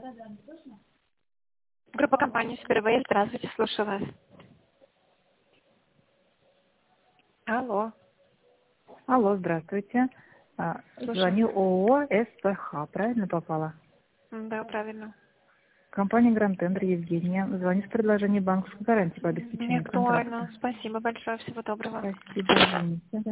Группа компании «Супервей». Здравствуйте, слушаю вас. Алло. Алло, здравствуйте. Слушаю. Звоню ООО СПХ. Правильно попала? Да, правильно. Компания Гранд Тендер, Евгения. Звоню с предложением банковской гарантии по Не обеспечению актуально. контракта. Спасибо большое. Всего доброго. Спасибо, извините.